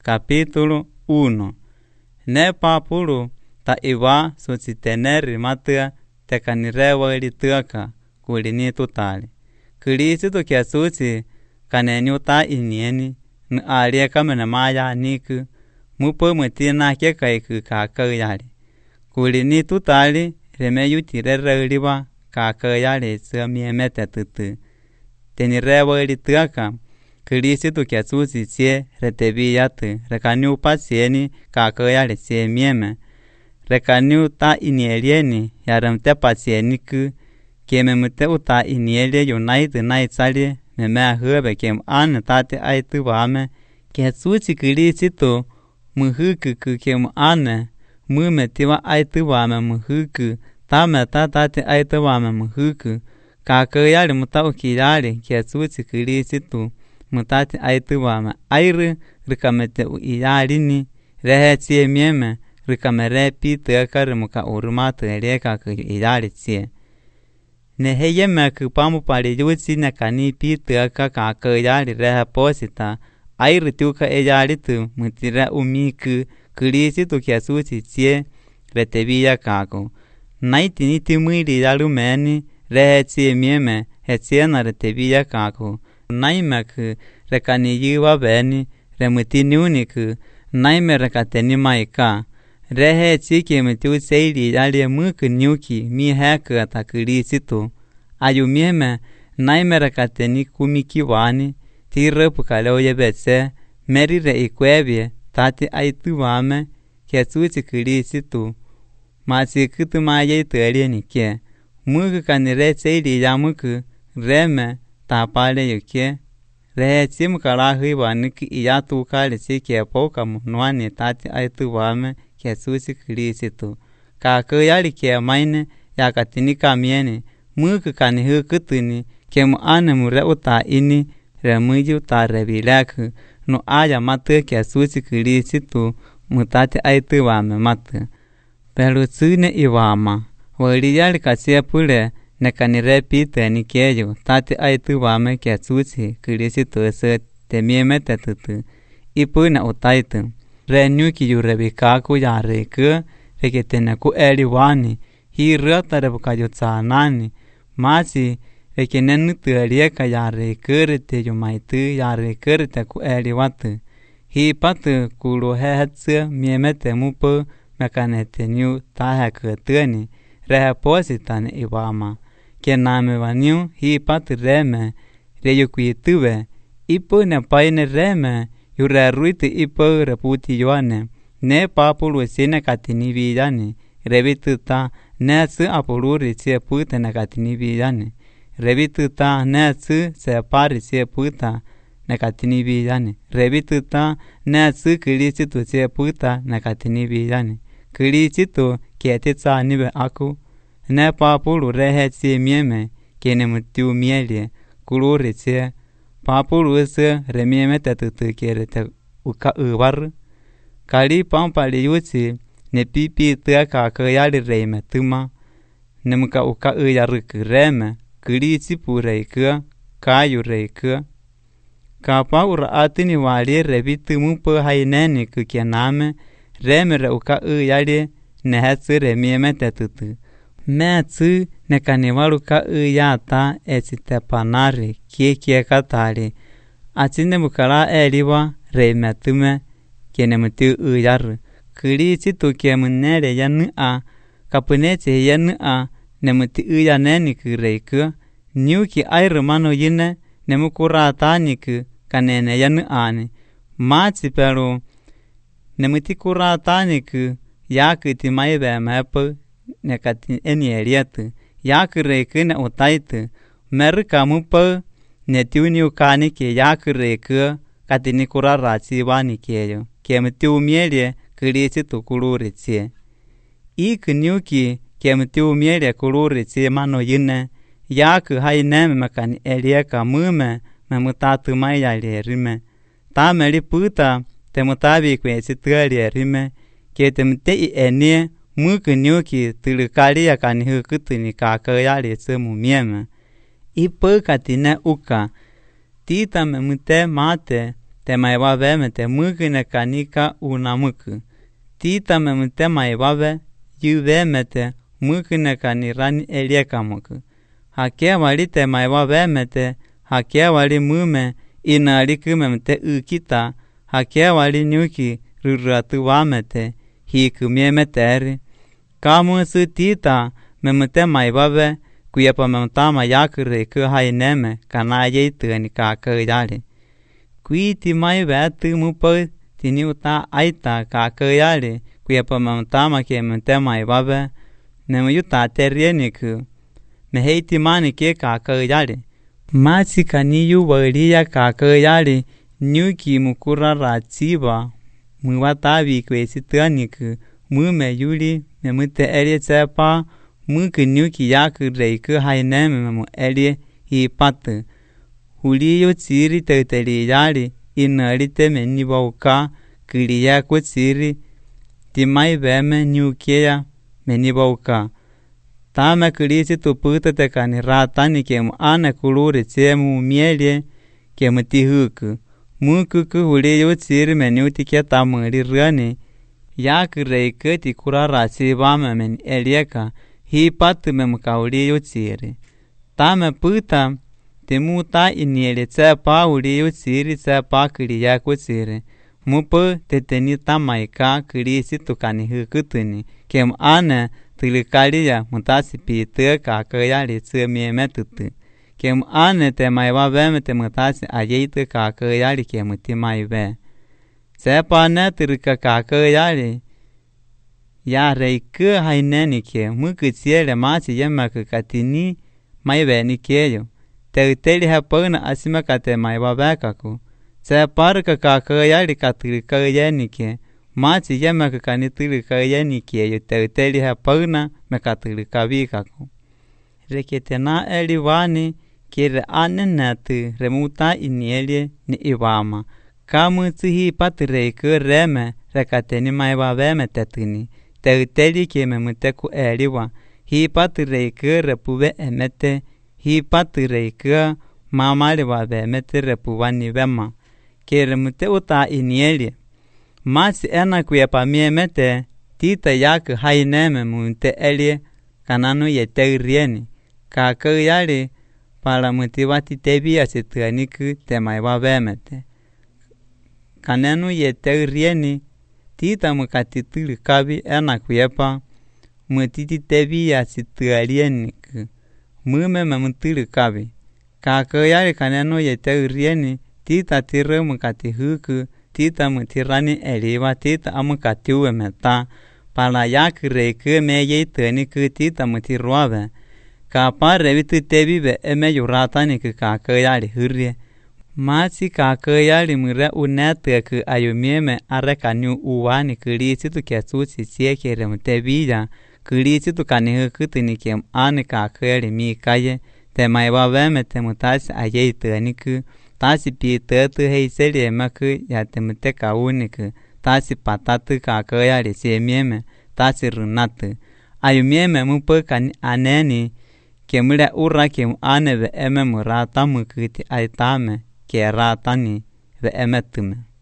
capítulo 1. Ne papulu ta iwa susiteneri matia tekanirewa ilituaka kulini tutali. Kilisi tukia susi kanenyu ta inieni na alia kama na maya niku mupo mutina ke kaiku kakayali. Kulini tutali remeyu tirere liwa kakayali samiemete tutu. Tenirewa ilituaka Kilisi tukia susi sie retebiyatu rekanyu pasieni kakayali sie mieme. Rekanyu ta inielieni yaramte pasieni ku keme mute uta inielie yunaiti naitsali memea hube kem ane tate aitu wame ke susi kilisi tu muhuku ku kem ane mume tiwa aitu wame muhuku tame tate aitu wame muhuku kakayali muta ukiyali ke susi kilisi tu mutati aitu wame airu rikamete uiyalini rehe tsie mieme rikamere piteka muka urumatu eleka ku iyali tsie. Neheye meku pamu pali yusi nekani piteka kakayali rehe posita airu tuka iyali tu mutire umiku kilisi tu kia susi tsie retebiya kako. Naiti niti mwili yalumeni rehe tsie mieme hetsie na retebiya kako. Naimeku rekani yiwa beni remutini uniku naime rekateni maika rehe chiki mutu seili yalie muku nyuki mi heku atakilisi tu ayu mieme naime rekateni kumiki wani tirepu kaleoye betse merire ikwebie tati aitu wame kesuchi kilisi tu masi kutu maye tuelie nike muku kanire seili ya muku reme tapale yukie rehe chimu kalahi waniki iyatu kali chike poka munuani tati aitu wame kesusi kilisi tu kakayali ke maine yakatini kamieni muku kanihu kutuni kemu ane mure uta ini remuji uta rebileku no aya matu kesusi kilisi tu mutati aitu wame matu pero tsune iwama waliyali kasia pule nekanire pite nikeyo tati aitu wame kesusi kilisi tu se temiemete tutu ipuna utaitu renyuki yurebikaku yareku reketeneku eliwani hi rata rebukayotsanani masi rekenenu tuelieka yareku rete yumaitu yareku rete ku eliwatu hi patu kuluhehetsu miemete mupu mekaneteniu tahekutuni rehepositane iwama kename wanyu hi patu reme reyukuituwe ipo ne paine reme yureruiti ipo reputi yoane ne papulu sine katini viyane revituta ne su apuluri sie puta ne katini viyane revituta ne su separi sie puta ne katini viyane revituta ne su kilisi tu sie puta ne katini viyane kilisi tu kietitsa niwe aku ne papulu rehe tsie mieme kene mutiu mielie kuluri tsie papulu ese remieme tetutu kere te uka uwaru kali pampali yusi ne pipi tia kakayali reime tuma ne muka uka uyaruku reme kilisi pureikua kayu reikua kapa ura atini wali rebitu mupo haineni kukiename reme re uka uyali ne hetsu remieme tetutu metsu nekaniwalu ka uyata esitepanari kiekie katali atine mukala eliwa reimetume kene mutu uyaru kilisi tukie munere yanua kapunetse yanua ne mutu uyaneni kureiku nyuki airumano yine ne mukurataniku kanene yanuani matsi pero ne mutu kurataniku yakuti maibe mepu nekati enieliatu yakureiku ne utaitu merika mupo netiuni ukani ke yakureiku katini kurarachi wani keyo kemtiu mielie kilisi tukuluri tsie iku nyuki kemtiu mielie kuluri tsie mano yine yaku haineme makani elieka mume memutatu mayali rime tameli puta temutabi kwesi tuali rime ketemte enie muku nyuki tulikali yakani hukutuni kakayali semu mieme ipo katine uka tita memute mate te mai vave me te mâcă necanica una mâcă. Tita me te mai vave, iuve me te mâcă necanirani elieca mâcă. Hakea vali te mai vave me te, hakea vali mâme, inari câme te âchita, hakea vali niuchi rârătu vamete, hi câmie meteri. Camu să tita me te mai vave, cuiepa me tama iacâre că hai neme, ca na ei tâni ca căiale. Cui ti mai vetu mu pă, tiniu ta aita ca căiale, cuiepa me tama che me te mai vave, ne mă iuta terienică, me hei ti mani che ca căiale. Mați ca niu văria ca căiale, niuchi mu cura rațiva, mu vatavi cuesi tânică, mu me iuli, me mute erie țepa, mă câniuchi iacă reică haineme mă elie hi pată. Huliu țiri tătăliari, inărite meni bauca, câria cu țiri, ti mai veme niucheia meni bauca. Ta me câriți tu pâtă te cani ratani chem ane culuri țemu mielie chem ti hâcă. Mă câcă huliu țiri meniu ti cheta mări râne, iacă reică ti cura rații vame meni elieca, hi pat me mcauli yo tsiri. Ta me puta te muta iniele tsepa uli yo tsiri tsepa kiri ya ko tsiri. Mupo te teni ta maika kiri si tukani hukutuni. Kem ane tilikali ya mutasi pite ka kaya li tse me tutu. Kem ane te mai va veme te mutasi ayeite ka kaya li kem ti mai ve. Tsepa ne tilika ka kaya li. Ya reică hainenike, mâcă țiele mați yema că catini mai veni cheio. Te uteli ha până asime ca te mai va veca cu. Se parcă ca căiali ca tâlcăienike, mați yema că ca ni tâlcăienike, te uteli ha până me ca tâlcăvica cu. Rechetena elivani, kere ane natu, remuta inielie ni ivama. Ca mâțihi pat reică reme, recateni mai va veme te tâni. Te uteli che me mute cu eliwa, hi pat reică răpuve emete, hi pat reică mamale va vemete răpuva nivema, che rămute uta inielie. Masi ena cu epa mie mete, tita iacă haineme mute elie, cananu e te rieni, ca că iari pala motivati te via se tănică te mai va vemete. Cananu e te rieni, tita mă ca titâl cabi ena cu epa, mă titi te via si tălienică, mâme mă mântâl cabi. Ca că iare ca neno e te rieni, tita tiră mă ca tihâcă, tita mă tirani eliva, tita amă ca tiuă meta, pala iac reică me ei tănică, tita mă tiroave. Ca apare vitu te vive eme iuratanică ca că iare hârie. Mați ca că iari mâre unetă că aiumieme are ca niu uani câriți tu che suți ție che remte via, câriți tu ca ne cât ni chem ane ca că iari mi caie, te mai va veme te mutați a ei tănică, tasi pietătă hei selie mă că ia te mute ca unică, tasi patată ca că iari ție mieme, tasi rânată. Aiumieme mă pă ca aneni, che mâre ura chem ane ve eme mărata mă câti ai tame, che ratani ve emetime.